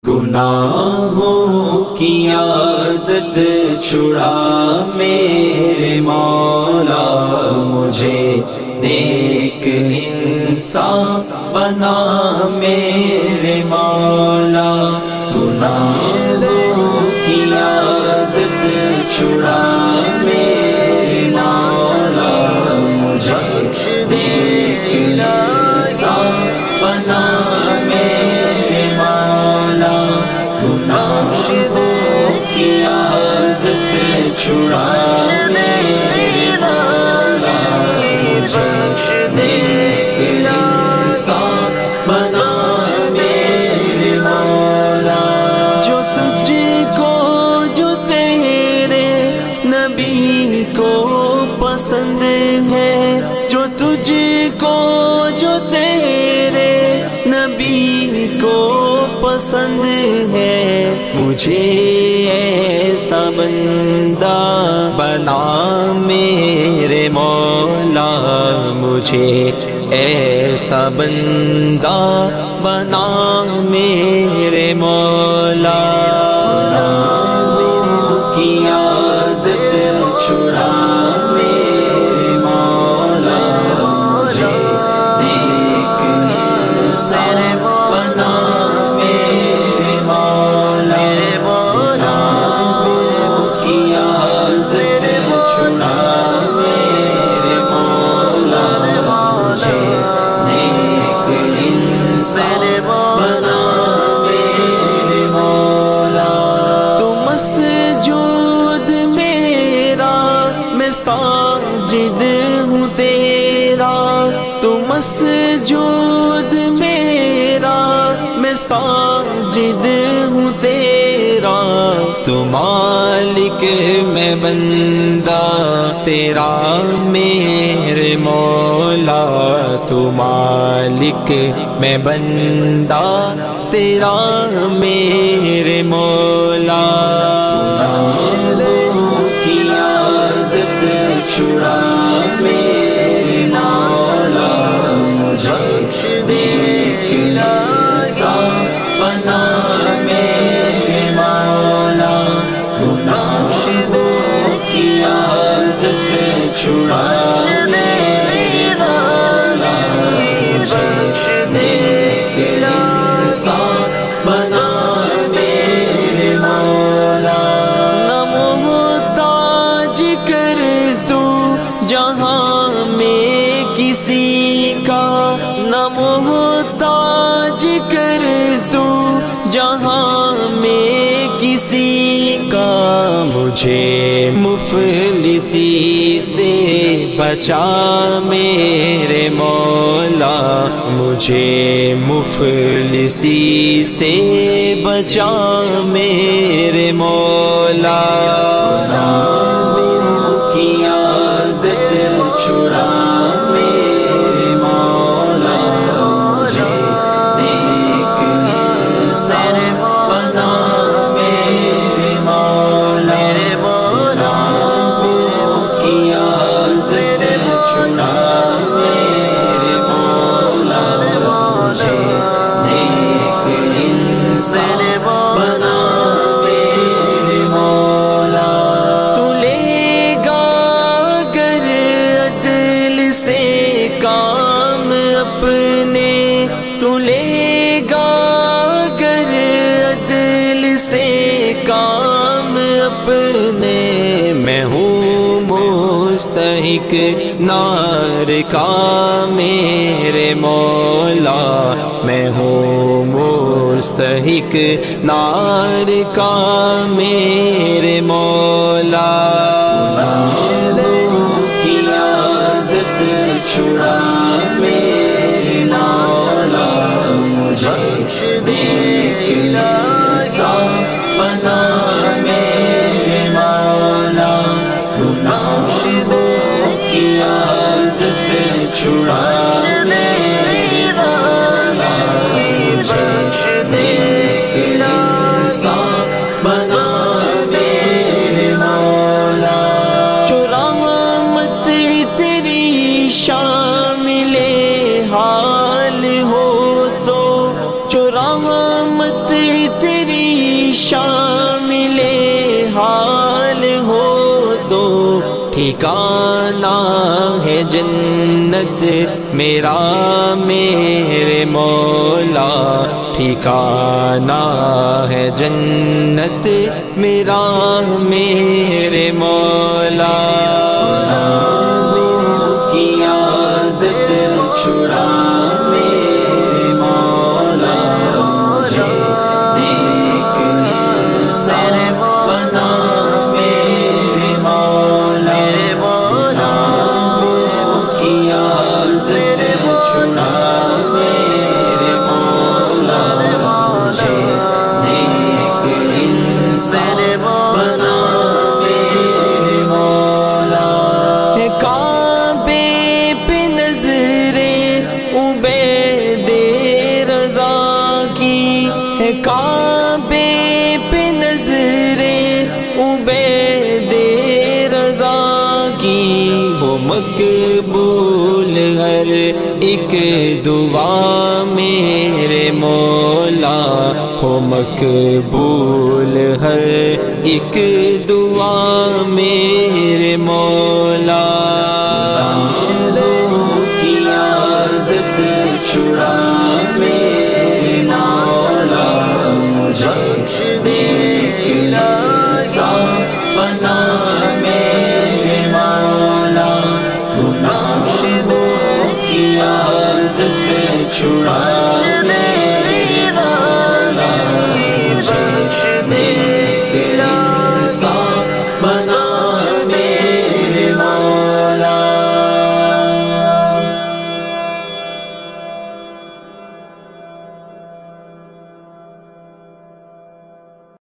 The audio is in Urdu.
گناہوں کی عادت چھڑا میرے مولا، مجھے نیک انسان بنا میرے مولا۔ گناہوں کی عادت چھڑا میرے مولا، مجھے نیک انسان بنا میرے مولا۔ گناہوں کی عادت چھڑا میرے مولا، مجھے نیک انسان بنا میرے مولا۔ جو تجھ کو، جو تیرے نبی کو پسند ہے، جو تجھ کو، جو تیرے نبی کو پسند ہے، مجھے ایسا بندہ بنا میرے مولا، مجھے ایسا بندہ بنا میرے مولا۔ گناہوں کی عادت چھڑا میرے مولا، مجھے نیک انسان بنا میرے مولا۔ گناہوں کی عادت چھڑا میرے مولا، مجھے نیک انسان بنا میرے مولا۔ تو مسجود میرا، میں ساجد ہوں تیرا، تو مسجود میرا، میں ساجد ہوں تیرا، تو مالک میں بندہ تیرا میرے مولا، تو مالک میں بندہ تیرا میرے مولا۔ گناہوں کی عادت چھڑا میرے مولا، مجھے نیک انسان بنا میرے مولا۔ گناہوں کی عادت چھڑا میرے مولا، مجھے نیک انسان بنا میرے مولا۔ نہ محتاج کر تو جہاں میں کسی کا، نہ محتاج کر تو جہاں میں کسی کا، مجھے مفلسی سے بچا میرے مولا، مجھے مفلسی سے بچا میرے مولا۔ گناہوں کی عادت چھڑا میرے مولا، مجھے نیک انسان بنا میرے مولا۔ گناہوں کی عادت چھڑا میرے مولا، مجھے نیک انسان بنا میرے مولا۔ تو لے گا اگر عدل سے کام اپنے، تو لے گا اگر عدل سے کام اپنے، میں ہوں مستحق نار کا میرے مولا، میں ہوں مستحق نار کا میرے مولا۔ گناہوں کی عادت چھڑا میرے مولا، مجھے نیک انسان بنا میرے مولا۔ گناہوں کی عادت چھڑا میرے مولا، مجھے نیک انسان بنا میرے مولا۔ جو رحمت تیری شامل حال ہو تو، جو رحمت تیری ٹھکانہ ہے جنت میرا میرے مولا، ٹھکانہ ہے جنت میرا میرے مولا۔ کی عادت چھڑا میرے مولا، مجھے نیک انسان بنا میرے مولا، گناہوں کی عادت چھڑا میرے مولا، مجھے نیک انسان بنا میرے مولا۔ کعبے پہ نظریں عبید رضا کی ہے، کعبے پہ نظریں عبید رضا کی، وہ مقبول ہر ایک دعا میرے مولا، ہو مقبول ہر ایک دعا میرے مولا۔ کی عادت چھڑا میرے مولا، مجھے